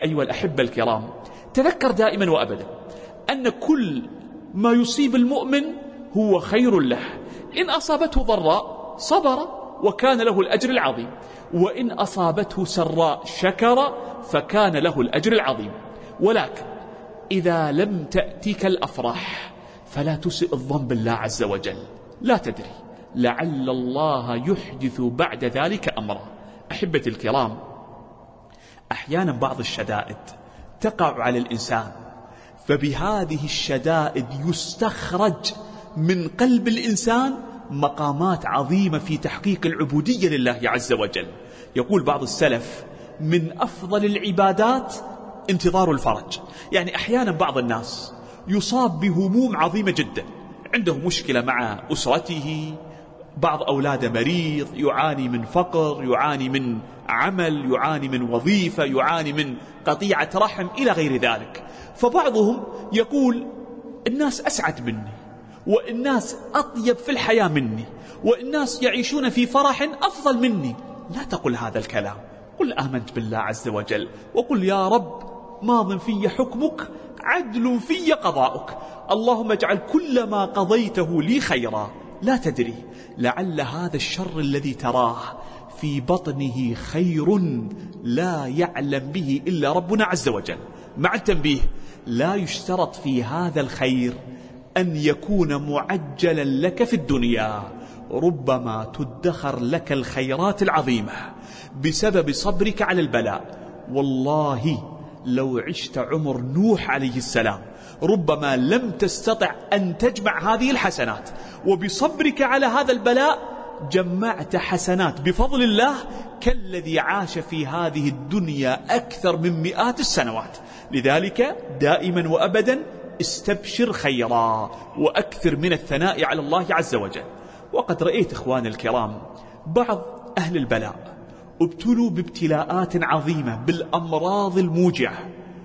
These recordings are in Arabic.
أيها الأحبة الكرام، تذكر دائما وأبدا أن كل ما يصيب المؤمن هو خير له. إن أصابته ضراء صبر وكان له الأجر العظيم، وإن أصابته سراء شكر فكان له الأجر العظيم. ولكن إذا لم تأتيك الأفراح فلا تسئ الظن بالله عز وجل، لا تدري لعل الله يحدث بعد ذلك أمرا. أحبتي الكرام، أحيانا بعض الشدائد تقع على الإنسان، فبهذه الشدائد يستخرج من قلب الإنسان مقامات عظيمة في تحقيق العبودية لله عز وجل. يقول بعض السلف: من أفضل العبادات انتظار الفرج. يعني أحيانا بعض الناس يصاب بهموم عظيمة جدا، عنده مشكلة مع أسرته، بعض أولاده مريض، يعاني من فقر، يعاني من عمل، يعاني من وظيفة، يعاني من قطيعة رحم إلى غير ذلك. فبعضهم يقول: الناس أسعد مني، والناس أطيب في الحياة مني، والناس يعيشون في فرح أفضل مني. لا تقل هذا الكلام، قل آمنت بالله عز وجل، وقل: يا رب ماض في حكمك، عدل في قضاؤك، اللهم اجعل كل ما قضيته لي خيرا. لا تدري لعل هذا الشر الذي تراه في بطنه خير لا يعلم به إلا ربنا عز وجل. مع التنبيه: لا يشترط في هذا الخير أن يكون معجلا لك في الدنيا، ربما تدخر لك الخيرات العظيمة بسبب صبرك على البلاء. والله لو عشت عمر نوح عليه السلام ربما لم تستطع أن تجمع هذه الحسنات، وبصبرك على هذا البلاء جمعت حسنات بفضل الله كالذي عاش في هذه الدنيا أكثر من مئات السنوات. لذلك دائما وأبدا استبشر خيرا، وأكثر من الثناء على الله عز وجل. وقد رأيت إخواني الكرام بعض أهل البلاء ابتلوا بابتلاءات عظيمة بالأمراض الموجعة،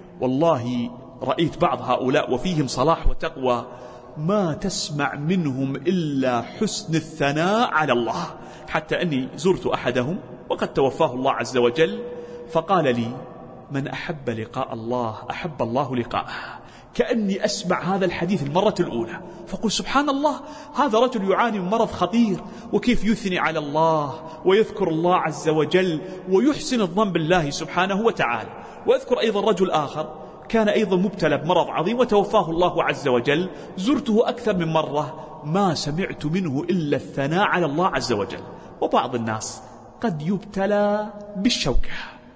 والله رأيت بعض هؤلاء وفيهم صلاح وتقوى ما تسمع منهم إلا حسن الثناء على الله. حتى أني زرت أحدهم وقد توفاه الله عز وجل، فقال لي: من أحب لقاء الله أحب الله لقاءه. كأني أسمع هذا الحديث المرة الأولى، فقل: سبحان الله، هذا رجل يعاني من مرض خطير، وكيف يثني على الله ويذكر الله عز وجل ويحسن الظن بالله سبحانه وتعالى. وأذكر أيضا رجل آخر كان أيضا مبتلى بمرض عظيم وتوفاه الله عز وجل، زرته أكثر من مرة، ما سمعت منه إلا الثناء على الله عز وجل. وبعض الناس قد يبتلى بالشوكة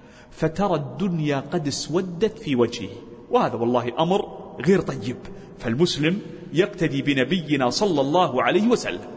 فترى الدنيا قد اسودت في وجهه، وهذا والله أمر غير طيب. فالمسلم يقتدي بنبينا صلى الله عليه وسلم،